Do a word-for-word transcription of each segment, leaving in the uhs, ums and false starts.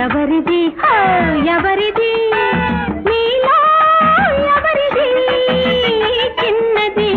ఎవరిది ఎవరిది మీలో ఎవరిది చిన్నది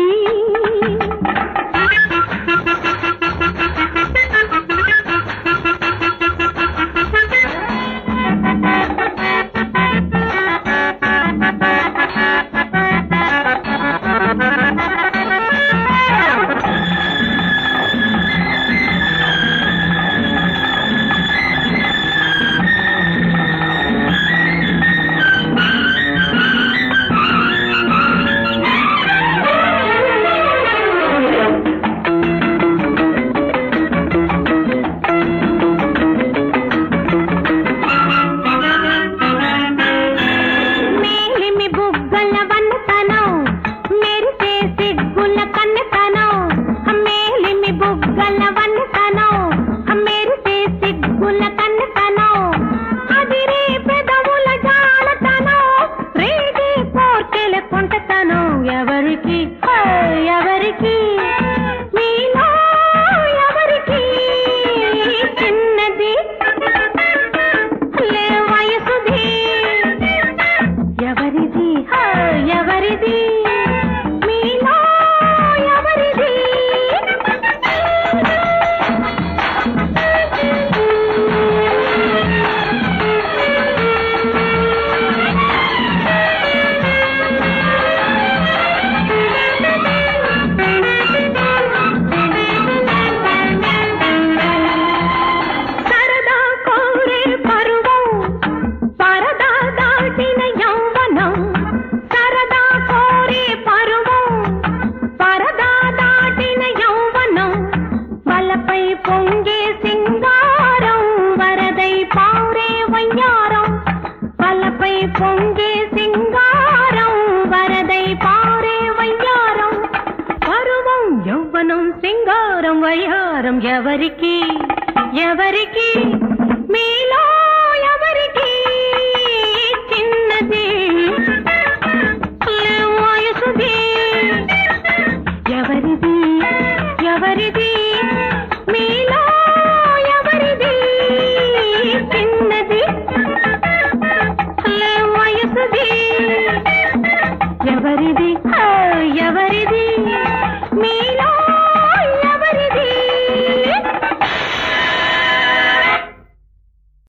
ఎవరికి ఎవరికి మీలో ఎవరికి చిన్నది లే వయసుది ఎవరిది ఎవరిది మీలో ఎవరిది పొంగే సింగారం వరదై పారే వయ్యారం పలపై పొంగే సింగారం వరదై పారే వయ్యారం పరువం యౌవనం సింగారం వయ్యారం ఎవరికి ఎవరికి మీలో ఎవరికి చిన్నది వయసుది ఎవరిది ఎవరిది మీలో ఎవరిది చిన్నది వయసుది ఎవరిది